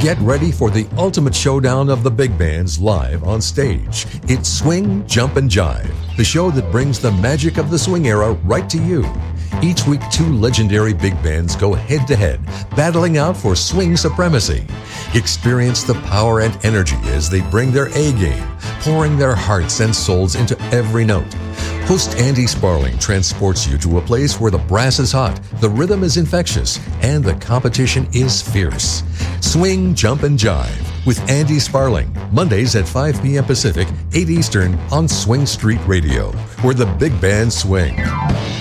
Get ready for the ultimate showdown of the big bands live on stage. It's Swing, Jump, and Jive, the show that brings the magic of the swing era right to you. Each week, two legendary big bands go head-to-head, battling out for swing supremacy. Experience the power and energy as they bring their A-game, pouring their hearts and souls into every note. Host Andy Sparling transports you to a place where the brass is hot, the rhythm is infectious, and the competition is fierce. Swing, Jump, and Jive with Andy Sparling, Mondays at 5 p.m. Pacific, 8 Eastern on Swing Street Radio, where the big bands swing.